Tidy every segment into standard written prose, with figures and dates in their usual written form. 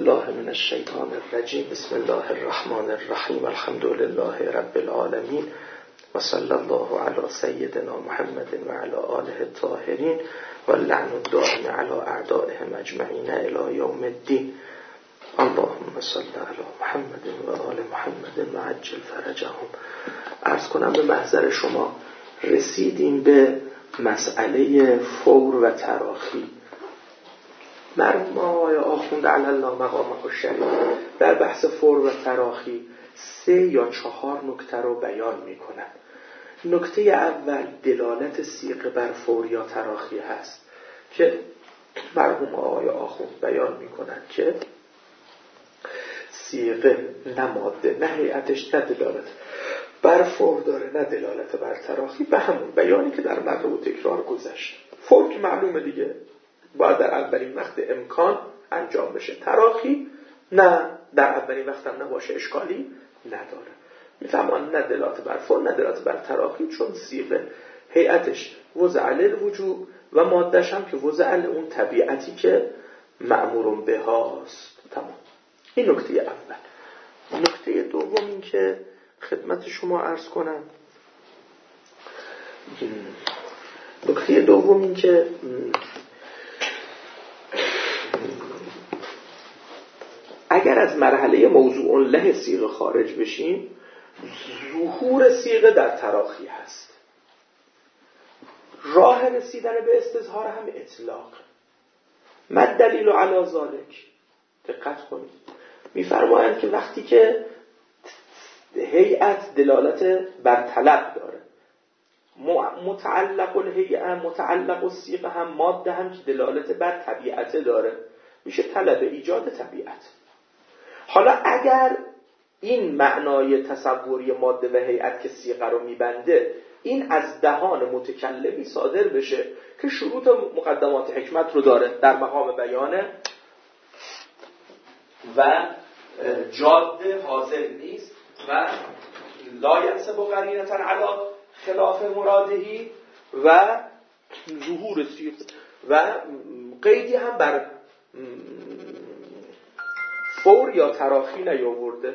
بالله من الشیطان الرجیم. بسم الله الرحمن الرحیم. الحمد لله رب العالمین و صلی الله علی سیدنا محمد و علی آله الطاهرین و لعن الدائم علی اعدائهم اجمعین الی یوم الدین. اللهم صل علی محمد و آل محمد و عجل فرجهم. عرض کنم به محضر شما رسیدیم به مسئله فور و تراخی. مرحوم آقای آخوند علی الله مقامه الشریف در بحث فور و تراخی 3 یا 4 نکته رو بیان می‌کنند. نکته اول دلالت صیغه بر فور یا تراخی هست که مرحوم آقای آخوند بیان می‌کنند که صیغه نه ماده نه هیئتش نه دلالت بر فور داره نه دلالت بر تراخی، به همون بیانی که در مقام و تکرار گذشت. فور که معلومه دیگه، باید در اولین وقت امکان انجام بشه. تراخی نه در اولین وقت هم نباشه، اشکالی نداره. میفهمان نه دلالت بر فور نه دلالت بر تراخی، چون صیغه هیئتش وضع الوجوب و مادهش هم که وضع اون طبیعتی که مأمور به هاست. تمام. این نکته اول. نکته دوم این که خدمت شما عرض کنم، نکته دوم این که اگر از مرحله موضوع له صیغه خارج بشیم، ظهور صیغه در تراخی هست. راه رسیدن به استظهار هم اطلاق. ما دلیل علی ذلک؟ دقت کنید. میفرمایند که وقتی که هیئت دلالت بر طلب داره، متعلق الهیئه متعلق الصیغه هم ماده هم که دلالت بر طبیعت داره، میشه طلب ایجاد طبیعت. حالا اگر این معنای تصوری ماده و هیئت که صیغه رو میبنده این از دهان متکلمی صادر بشه که شروط مقدمات حکمت رو داره در مقام بیانه و جاده حاضر نیست و لا ینسب قرینة علی خلاف مرادهی و ظهور صیغه و قیدی هم بر فور یا تراخی نیاورده.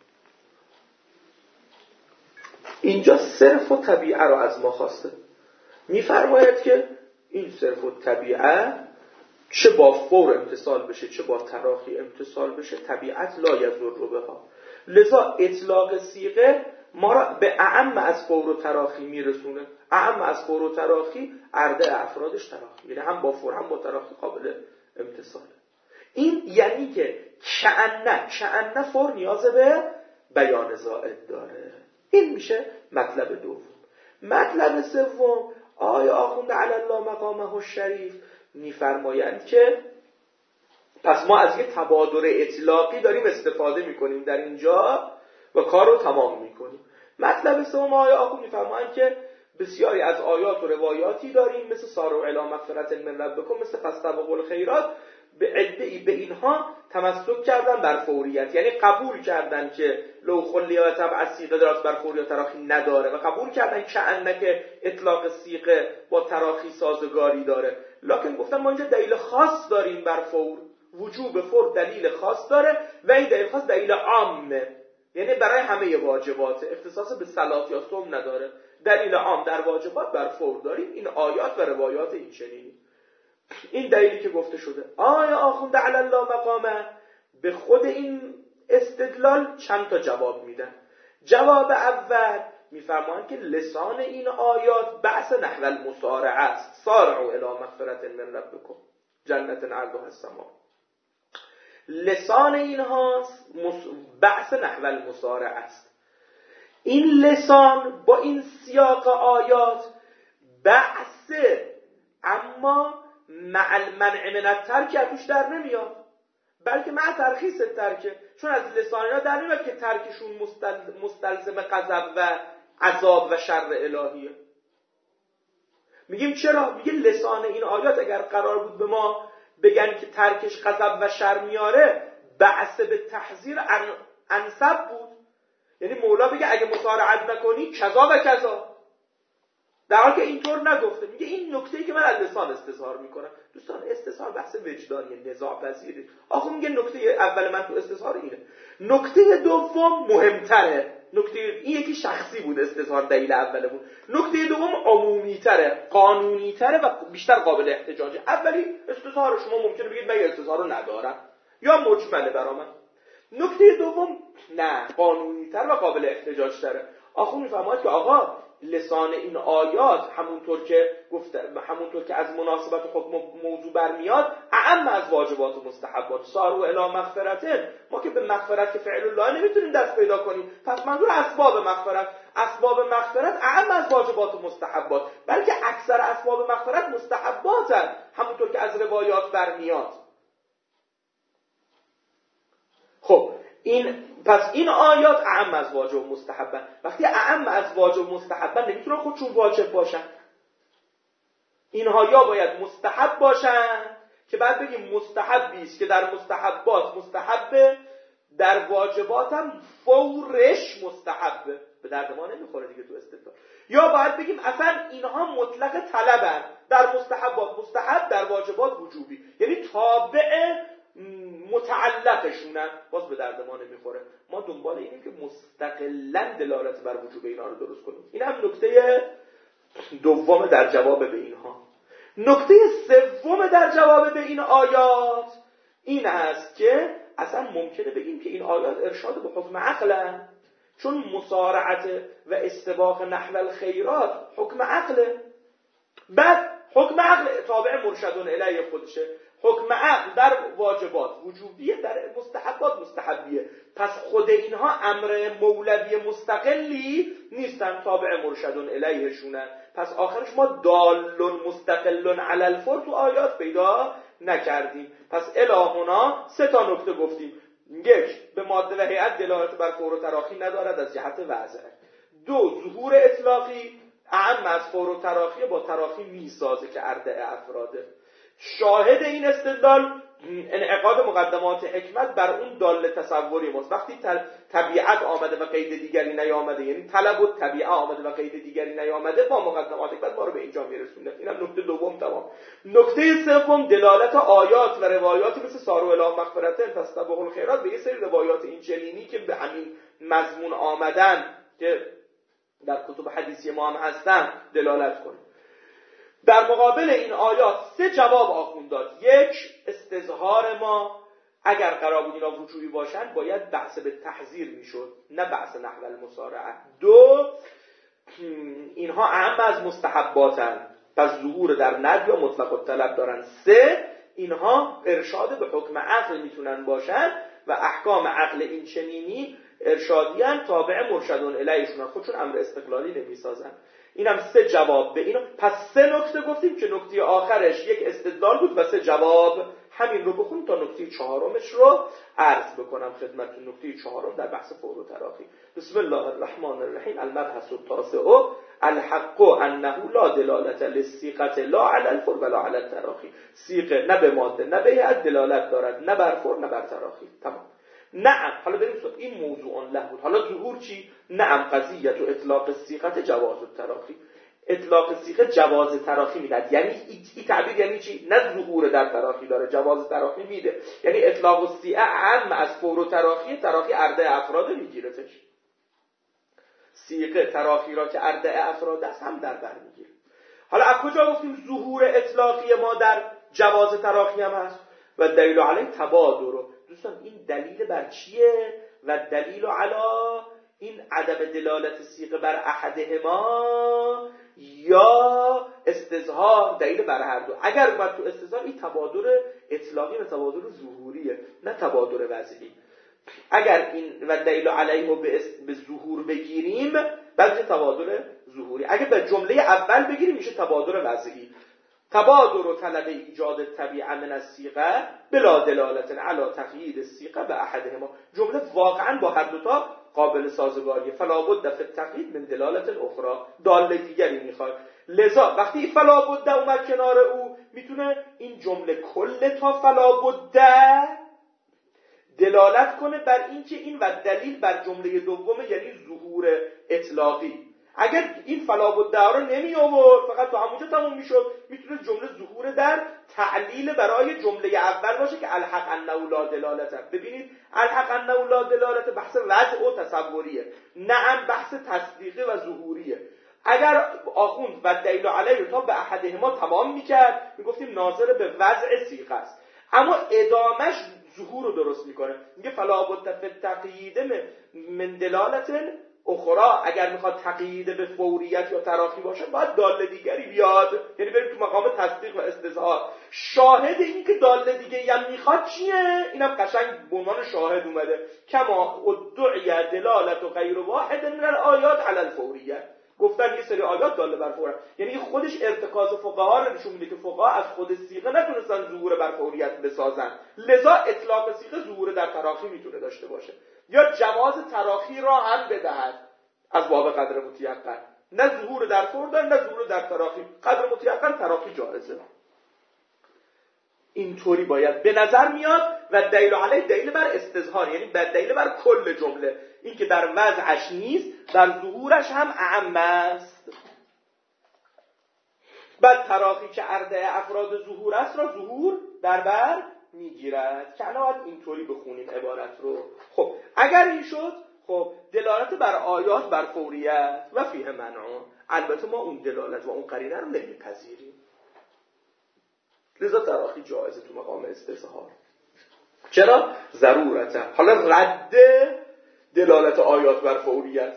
اینجا صرف و طبیعه رو از ما خواسته. میفرماید که این صرف و طبیعه چه با فور امتصال بشه چه با تراخی امتصال بشه، طبیعت لا یضر بها. لذا اطلاق صیغه ما را به اعم از فور و تراخی میرسونه. اعم از فور و تراخی عرضه افرادش تراخی، یعنی هم با فور هم با تراخی قابل امتصاله. این یعنی که کأن فور نیاز به بیان زائد داره. این میشه مطلب دوم. مطلب سوم آقای آخوند علی الله مقامه الشریف میفرمایند که پس ما از یه تبادر اطلاقی داریم استفاده میکنیم در اینجا و کار رو تمام میکنیم. مطلب سوم آقای آخوند میفرمایند که بسیاری از آیات و روایاتی داریم مثل ساروا الی مغفرة من ربکم، مثل فاستبقوا الخیرات، به عده‌ای به اینها تمسک کردن بر فوریت، یعنی قبول کردن که لو خلیات تبع صیغه دارد بر فور یا تراخی نداره و قبول کردن که انک اطلاق صیغه با تراخی سازگاری داره، لکن گفتن ما اینجا دلیل خاص داریم بر فور، وجوب فور دلیل خاص داره و این دلیل خاص دلیل عامه، یعنی برای همه واجبات، اختصاص به صلات یا صوم نداره. دلیل عام در واجبات بر فور داریم. این آیات و روایات این چنینی. این دلیلی که گفته شده. آیا آخوند علی الله مقامه به خود این استدلال چند تا جواب میدن. جواب اول میفرمایند که لسان این آیات بحث نحو المسارعه است. سارعوا الی مغفرة من ربکم جنت عرضها السماء. لسان اینها بحث نحو المسارعه است. این لسان با این سیاق آیات بحث، اما مع المنع من الترک ازش در نمیاد، بلکه مع ترخیص الترک، چون از لسان اینا در نمیاد که ترکشون مستلزم غضب و عذاب و شر الهیه. میگیم چرا؟ میگه لسان این آیات اگر قرار بود به ما بگن که ترکش غضب و شر میاره، بعث به تحذیر انسب بود. یعنی مولا بگه اگه مسارعت نکنی کذا و کذا، در حالی که اینطور نگفته. میگه این نکته‌ای که من از لسان استظهار میکنم، دوستان استظهار بحث وجدانی نزاع پذیره. آخه میگه نکته اول من تو استظهار اینه. نکته دوم مهمتره. نکته این یکی شخصی بود، استظهار دلیل اوله بود. نکته دوم عمومی‌تره، قانونی‌تره و بیشتر قابل احتجاجه. اولی استظهار شما ممکنه بگید من استظهار رو ندارم یا مجمله برام. نکته دوم نه، قانونی‌تر و قابل احتجاج‌تره. آخه میفهمید که آقا لسان این آیات همونطور که از مناسبت حکم موضوع برمیاد اعم از واجبات و مستحبات. سارو الی مغفرتن، ما که به مغفرت که فعل الله نمیتونیم دست پیدا کنیم، پس منظور اسباب مغفرت اعم از واجبات و مستحبات، بلکه اکثر اسباب مغفرت مستحباتن همونطور که از روایات برمیاد. خب پس این آیات اعم از واجب و مستحبن. وقتی اعم از واجب و مستحبن نمیتونن خودشون واجب باشن، اینها یا باید مستحب باشن که بعد بگیم مستحبی است که در مستحبات مستحبه، در واجبات هم فورش مستحبه، به درد ما نمیخوره دیگه تو استدلال. یا باید بگیم اصلا اینها مطلق طلبن، در مستحبات مستحب، در واجبات وجوبی، یعنی تابع متعلقشونن، باز به درد ما نمیخوره. ما دنبال اینیم که مستقلاً دلالت بر وجوب اینا رو درست کنیم. این هم نکته دوم در جواب به اینها. نکته سوم در جواب به این آیات این است که اصلا ممکنه بگیم که این آیات ارشاد به حکم عقلن، چون مسارعت و استباق نحو الخیرات حکم عقله. بعد حکم عقل تابع مرشدون الیه خودشه، حکم عقل در واجبات وجوبیه، در مستحبات مستحبیه، پس خود اینها امر مولوی مستقلی نیستن، تابع مرشدون الیهشونن. پس آخرش ما دال مستقل علی الفور تو آیات پیدا نکردیم. پس الهنا سه تا نکته گفتیم. یک، به ماده و هیئت دلالت بر فور و تراخی ندارد از جهت وضعه. دو، ظهور اطلاقی اعم از فور و تراخی با تراخی میسازه که ارده افراده. شاهد این استدلال انعقاد مقدمات حکمت بر اون دال تصوری ماست. وقتی طبیعت آمده و قید دیگری نیامده، یعنی طلب و طبیعه آمده و قید دیگری نیامده، با مقدمات حکمت ما رو به اینجا میرسونه. اینم نکته دوم. تمام. نکته سوم، دلالت آیات و روایاتی مثل سارو الی مغفرتن تستبق الخیرات به یه سری روایات این چنینی که به همین مضمون آمدن که در کتب حدیثی ما هم هستن دلالت کنه. در مقابل این آیات سه جواب آخوند داد. یک، استظهار ما اگر قرار بود اینا وجوبی باشن باید بحث به تحذیر میشد، نه بحث نحو المسارعه. دو، اینها اهم از مستحباتن، پس ظهور در ندب یا مطلق الطلب دارن. سه، اینها ارشاد به حکم عقل میتونن باشن و احکام عقل این چنینی ارشادیان، تابع مرشدون الیهشون، خودشون امر استقلالی نمیسازن. اینم سه جواب به اینا. پس سه نکته گفتیم که نکته آخرش یک استدلال بود و سه جواب. همین رو بخونیم تا نکته چهارمش رو عرض بکنم خدمتتون. نکته چهارم در بحث فور و تراخی. بسم الله الرحمن الرحیم. المبحث التاسع الحق انه لا دلالت للصیغه لا علی الفور ولا علی التراخی. صیغه نه به ماده نه به هیئت دلالت دارد، نه بر فور نه بر تراخی. تمام. نعم. حالا بریم سراغ این موضوع له بود. حالا ظهور چی؟ نعم قضیه و اطلاق الصیغه جواز التراخی. اطلاق الصیغه جواز تراخی میداد. یعنی این تعبیر یعنی چی؟ نه ظهور در تراخی داره، جواز تراخی میده. یعنی اطلاق الصیغه عام از فور و تراخی ارده افراد میگیرتش. صیغه تراخی را که ارده افراد است هم در بر میگیره. حالا از کجا گفتیم ظهور اطلاقی ما در جواز تراخی هم هست؟ و دلیل علی تبادر. دوستان این دلیل بر چیه؟ و دلیل علی این عدم دلالت صیغه بر احدهما یا استظهار دلیل بر هر دو. اگر اومد تو استظهار این تبادر اطلاقی و تبادر ظهوریه، نه تبادر وضعی. اگر این و دلیل علیه رو به ظهور بگیریم بعد تبادر ظهوری. اگر به جمله اول بگیریم میشه تبادر وضعی. تبادر و طلب ایجاد طبیعه من الصیغه بلا دلالت علی تقیید الصیغه به احدهما. جمله واقعا با هر دوتا قابل سازگاریه. فلا بد فی التقیید من دلالت اخرى. داله دیگری میخواد. لذا وقتی فلا بد اومد کنار او میتونه این جمله کل تا فلا بد دلالت کنه بر این که این و دلیل بر جمله دومه، یعنی ظهور اطلاقی. اگر این فلا بد رو نمی آورد فقط تو همونجا تموم میشد، میتونه جمله ظهور در تعلیل برای جمله اول باشه که الحق انه لا دلالته. ببینید الحق انه لا دلالته بحث وضع و تصوریه، نعم بحث تصدیقی و ظهوریه. اگر آخوند و دلیل علیه رو تا به احدهما تمام میکرد میگفتیم ناظر به وضع صیغه است، اما ادامش ظهور رو درست میکنه. میگه فلا بد فی التقیید من دلالت اخرى، اگر میخواد تقیید به فوریت یا تراخی باشه باید داله دیگری بیاد، یعنی بریم تو مقام تصدیق و استظهار. شاهد این که داله دیگری هم میخواد چیه؟ اینم قشنگ به عنوان شاهد اومده، کما ادعی دلالت و غیر واحد من الآیات علی الفوریت. گفتن یه سری آیات داله بر فوریت، یعنی خودش ارتکاز فقها رو نشون میده که فقها از خود صیغه نتونستن ظهور بر فوریت بسازن، لذا اطلاق صیغه ظهور در تراخی میتونه داشته باشه یا جواز تراخی را هم بدهد از باب قدر متیقن، نه ظهور در فور داره نه ظهور در تراخی. قدر متیقن تراخی جایزه. اینطوری باید به نظر میاد. و دلیل علیه دلیل بر استظهار، یعنی دلیل بر کل جمله، این که در وضعش نیست در ظهورش هم اعم است. بعد تراخی که عرضه افراد ظهور است را ظهور در بر میگیرد که الان باید اینطوری بخونیم عبارت رو. خب اگر این شد، خب دلالت بر آیات بر فوریت و فیه منع، البته ما اون دلالت و اون قرینه رو نمیپذیریم، لذا تراخی جایزه تو مقام استظهار. چرا؟ ضرورته. حالا رد دلالت آیات بر فوریت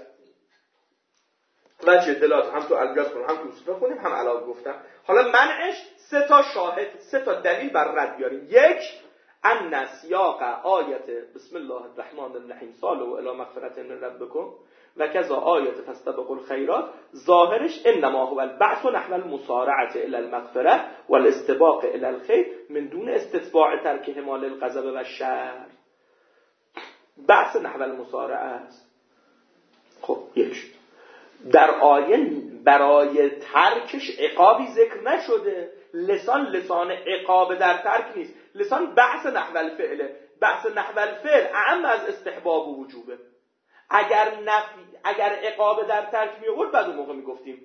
وجه دلالت هم تو الجاز کنیم هم تو اصول کنیم هم علاوه گفتم. حالا منعش سه تا شاهد، سه تا دلیل بر رد بیاریم. یک، ان سیاق آیت بسم الله الرحمن الرحیم سالوا الی مغفرة من ربکم و کذا آیت فاستبقوا الخیرات، ظاهرش انما هو البعث نحو المسارعة الی المغفرة والاستباق الی الخیر من دون استتباع ترکهما للغضب و الشر. بعث نحو المسارعه است. خب یک، در آیه برای ترکش عقابی ذکر نشده، لسان عقاب در ترک نیست، لسان بحث نحو الفعله. بحث نحو الفعل اعم از استحباب و وجوبه. اگر عقاب در ترک می آورد بعد اون موقع می گفتیم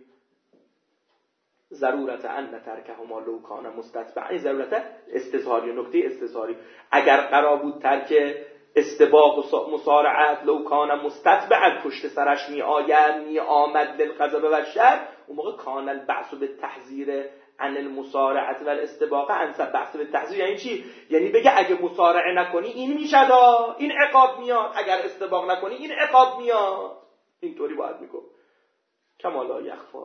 ضرورت ان ترکهما لو کان مستتبعا، ضرورت استظهاری، نکته استظهاری. اگر قرار بود ترک استباق و مسارعت لو کان مستتبعا پشت سرش می آمد للغضب و شر، اون موقع کان البعث به تحذیر عن المسارعت و الاستباق انسب. بحث به تحذیر یعنی چی؟ یعنی بگه اگه مسارعه نکنی این میشد، این عقاب میاد، اگر استباق نکنی این عقاب میاد. اینطوری باید میگم کما لا یخفا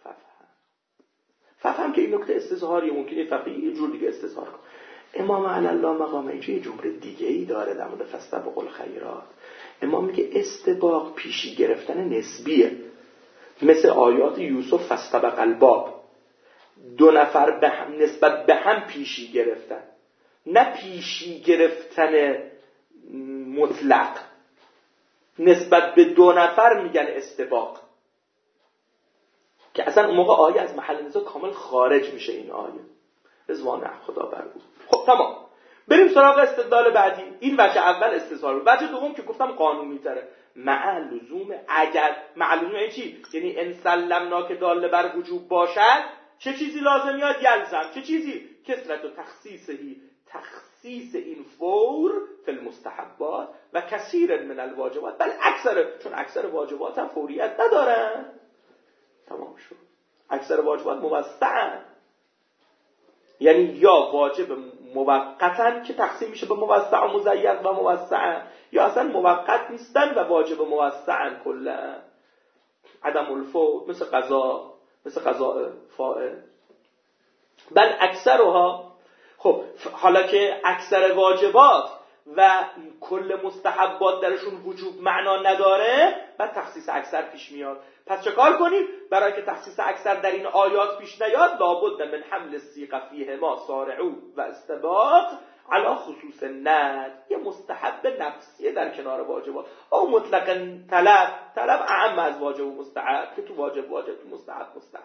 فهم که این نکته استظهاری ممکنه فقیه یه جور دیگه استظهار کن. امام علی الله مقامه یه جمله دیگه ای داره در مورد فاستبقوا الخیرات. امام میگه استباق پیشی گرفتن نسبیه، مثل آیات یوسف فاستبق الباب، دو نفر به هم نسبت به هم پیشی گرفتن، نه پیشی گرفتن مطلق. نسبت به دو نفر میگن استباق، که اصلا اون موقع آیه از محل نزاع کامل خارج میشه. این آیه رضوان خدا بر او. خب تمام، بریم سراغ استدلال بعدی. این وجه اول استظهار. وجه دوم که گفتم قانونی تره، مع لزوم. اگر مع لزوم یعنی چی؟ یعنی ان سلمنا که داله بر وجوب باشد چه چیزی لازم میاد؟ یلزم. چه چیزی؟ کثرت و تخصیص این فور فی المستحبات و کثیر من الواجبات، بل چون اکثر واجبات هم فوریت ندارن. تمام شد. اکثر واجبات موسعن، یعنی یا واجب موقتن که تقسیم میشه به موسع و مزید و موسعن، یا اصلا موقت نیستن و واجب موسعن کلا. عدم الفوت مثل قضاء فائل. بل اکثرها. خب حالا که اکثر واجبات و کل مستحبات درشون وجوب معنا نداره، بعد تخصیص اکثر پیش میاد. پس چه کار کنیم؟ برای که تخصیص اکثر در این آیات پیش نیاد، لابد من حمل الصیغه فیهما سارعوا و استباق علی خصوص ند. یه مستحب نفسیه در کنار واجبات، او مطلق طلب اعم از واجب و مستحب، که تو واجب تو مستحب.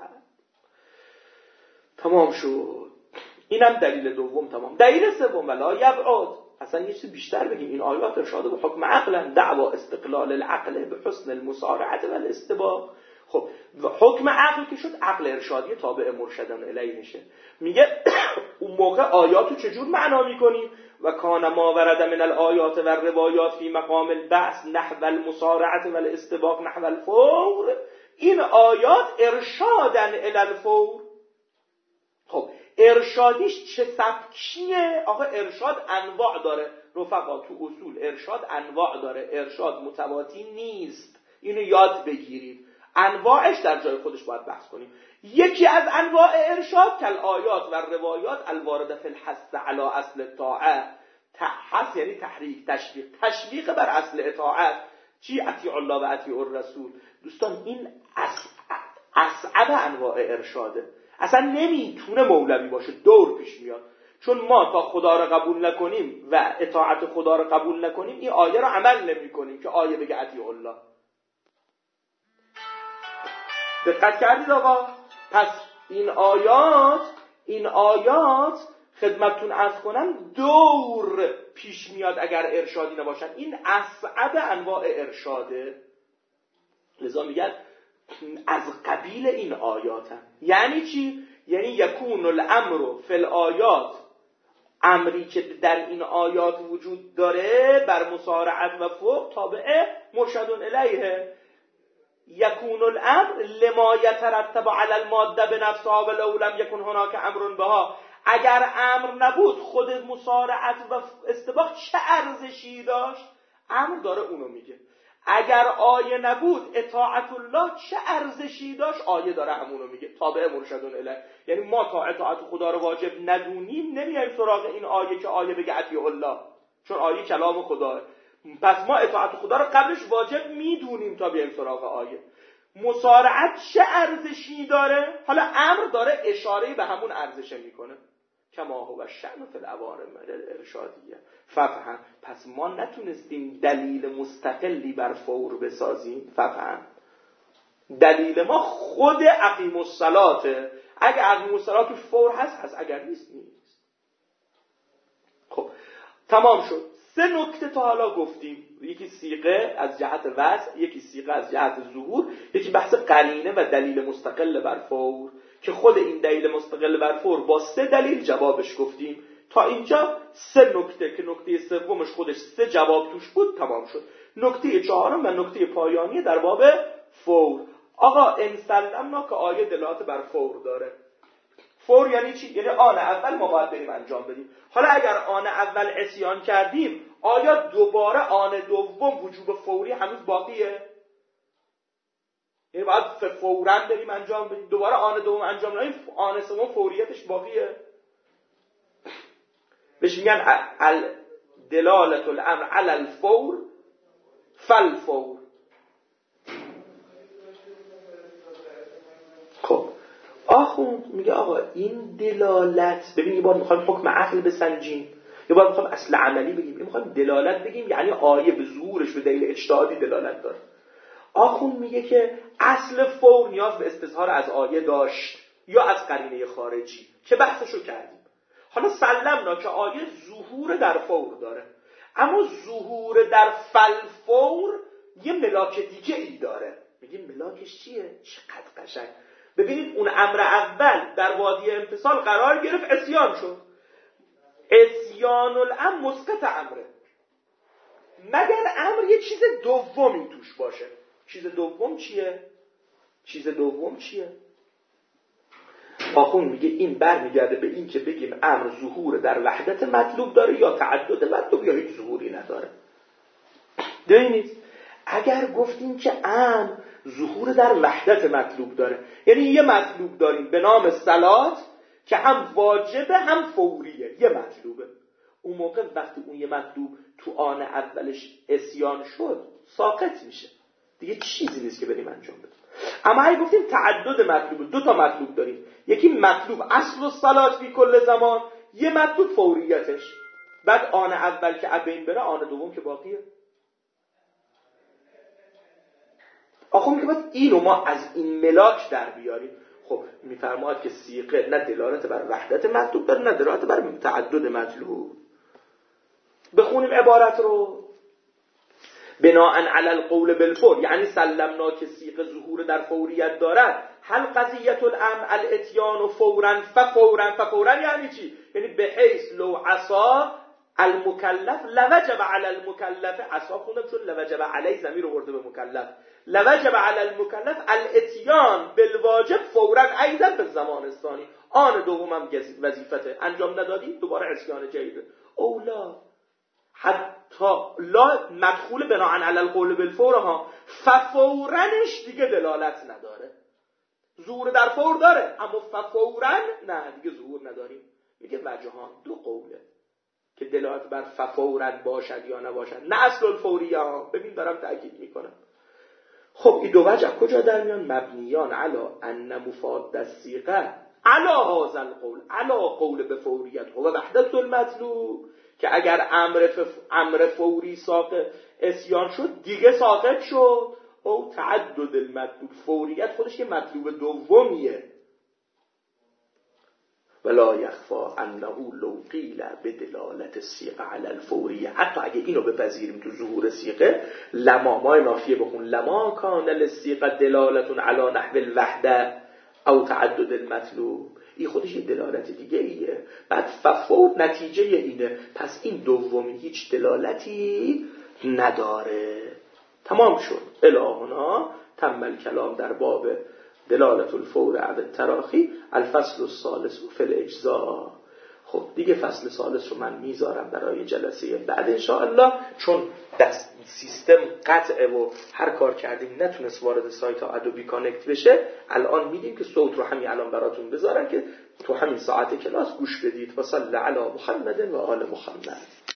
تمام شد. اینم دلیل دوم. تمام. دلیل سوم ولا یبعد، اصلا یه چیز بیشتر بگیم. این آیات ارشاد به حکم عقلا، دعوا استقلال العقل به حسن المسارعه و الاستباق. خب حکم عقل که شد، عقل ارشادی تابع مرشدان الیه میشه. میگه اون موقع آیاتو چجور معنا میکنیم؟ و کان ما ورد من الآیات و الروایات فی مقام البعث نحو المسارعه و الاستباق نحو الفور. این آیات ارشادن الی الفور. خب ارشادیش چه سبکیه؟ آقا ارشاد انواع داره رفقا، تو اصول ارشاد انواع داره، ارشاد متواتی نیست، اینو یاد بگیرید. انواعش در جای خودش باید بحث کنیم. یکی از انواع ارشاد کل آیات و روایات الوارده فی الحث علی اصل الطاعه. حث یعنی تحریک، تشویق بر اصل اطاعت. چی؟ اطیع الله و اطیع الرسول. دوستان این اصعب انواع ارشاده، اصلا نمیتونه مولوی باشه، دور پیش میاد. چون ما تا خدا رو قبول نکنیم و اطاعت خدا رو قبول نکنیم این آیه رو عمل نمی کنیم که آیه بگه اطیع الله. دقت کردید آقا؟ پس این آیات خدمتتون عرض کنم دور پیش میاد اگر ارشادی نباشن. این اصعب انواع ارشاده، لذا میگن از قبیل این آیات هم. یعنی چی؟ یعنی یکون الامر فی الآیات، امری که در این آیات وجود داره بر مسارعت و فوق تابع مرشدون الیه. یکون الامر لما یترتب علی الماده بنفسها ولو لم یکن هناک امر بها. اگر امر نبود خود مسارعت و استباق چه ارزشی داشت؟ امر داره اونو میگه. اگر آیه نبود اطاعت الله چه ارزشی داشت؟ آیه داره همونو میگه، تابع مرشدون الیه. یعنی ما تا اطاعت خدا رو واجب ندونیم نمیایم سراغ این آیه که آیه بگه اطیع الله، چون آیه کلام خداه. پس ما اطاعت خدا رو قبلش واجب میدونیم تا بیایم سراغ آیه. مسارعت چه ارزشی داره؟ حالا امر داره اشاره به همون ارزشه میکنه. کما هو شأن فی الاوامر الارشادیه. ففهم. پس ما نتونستیم دلیل مستقلی بر فور بسازیم. ففهم. دلیل ما خود اقیم الصلاته. اگه اقیم الصلاة توش فور هست، اگر نیست. خب تمام شد. 3 نکته تا حالا گفتیم. یکی صیغه از جهت وضع، یکی صیغه از جهت ظهور، یکی بحث قرینه و دلیل مستقل بر فور که خود این دلیل مستقل بر فور با 3 دلیل جوابش گفتیم. تا اینجا 3 نکته که نکته سومش خودش 3 جواب توش بود تمام شد. نکته 4 و نکته پایانی در باب فور. آقا انسلمنا که آیه دلالت بر فور داره. فور یعنی چی؟ یعنی آن اول ما باید بریم انجام بدیم. حالا اگر آن اول عصیان کردیم، آیا دوباره آن دوم وجوب فوری هنوز باقیه؟ یعنی باید فوراً بریم انجام بدیم، دوباره آن دوم انجام ندیم، آن سوم فوریتش باقیه؟ بهش میگن دلالت الامر علی الفور فالفور. خب آخوند میگه آقا این دلالت، ببین یه بار میخوایم حکم عقل بسنجیم، یه بار میخوایم اصل عملی بگیم، یه میخوایم دلالت بگیم، یعنی آیه به ظهورش به دلیل اجتهادی دلالت داره. آخوند میگه که اصل فور نیاز به استظهار از آیه داشت یا از قرینه خارجی که بحثشو کردیم. حالا سلمنا که آیه ظهور در فور داره، اما ظهور در فالفور یه ملاک دیگه ای داره. میگیم ملاکش چیه؟ چقدر قشنگ. ببینید اون امر اول در وادی امتثال قرار گرفت، عصیان شد. عصیان الامر مسقط امره، مگر امر یه چیز دومی توش باشه. چیز دوم چیه؟ آخون میگه این برمیگرده به این که بگیم امر ظهور در وحدت مطلوب داره یا تعدد مطلوب یا هیچ ظهوری نداره. ببینید اگر گفتیم که امر ظهور در وحدت مطلوب داره، یعنی یه مطلوب داریم به نام صلات که هم واجبه هم فوریه، یه مطلوبه. اون موقع وقتی اون یه مطلوب تو آن اولش عصیان شد ساقط میشه دیگه، چیزی نیست که بریم انجام بدیم. اما اگه گفتیم تعدد مطلوب، 2 تا مطلوب داریم، یکی مطلوب اصل الصلات فی کل زمان، یه مطلوب فوریتش، بعد آن اول که ابین بره آن دوم که باقیه. آخه میگه باید اینو ما از این ملاک در بیاریم. خب میفرماید که صیغه نه دلالت بر وحدت مطلوب داره نه دلالت بر تعدد مطلوب. بخونیم عبارت رو. بناء علی القول بالفور یعنی سلمنا که صیغه ظهور در فوریت دارد. هل قضیه الامر الاتیان فورا فورا یعنی چی؟ یعنی به حیث لو عصا المکلف لوجب علی المکلف، عصا خوندم چون لوجب علی ضمیر آورده به مکلف، لوجب علی المکلف الاتیان بالواجب فورا ایضا به زمان ثانی، آن دومم وظیفته، انجام ندادی دوباره عصیان جدیده. اولا حتی لا مدخول بناء علی القول بالفور ها، ففورنش دیگه دلالت نداره. ظهور در فور داره اما ففورن نه دیگه ظهور نداریم. میگه وجهان دو قوله که دلالت بر ففورن باشد یا نباشد، نه اصل الفوریه ها. ببین دارم تأکید میکنم. خب این دو وجه کجا در میان؟ مبنیان علا ان مفاد الصیغه علا هذا القول، علا قول به فوریت و وحدت المطلوب، که اگر امر فوری ساقط اسیان شد دیگه ساقط شد، او تعدد المطلوب، فوریت خودش که مطلوب دومیه. ولا یخفا انه لو قیل بدلالت الصیغه علی الفوریه، حتی اگه اینو بپذیریم تو ظهور صیغه، لما ما نافیه بخون، لما کان للصیغه دلالت علی نحو الوحده او تعدد المطلوب، این خودش یه دلالت دیگه ایه. بعد ففور نتیجه اینه، پس این دومی هیچ دلالتی نداره. تمام شد. الهنا تم الکلام در باب دلالت الفور علی التراخی. الفصل الثالث فی الاجزاء. خب دیگه فصل ثالث رو من میذارم برای جلسه بعد انشاءالله، چون دست سیستم قطعه و هر کار کردیم نتونست وارد سایت ادوبی کانکت بشه. الان میدیم که صوت رو همین الان براتون بذارم که تو همین ساعت کلاس گوش بدید. و صلی علی محمد و آل محمد.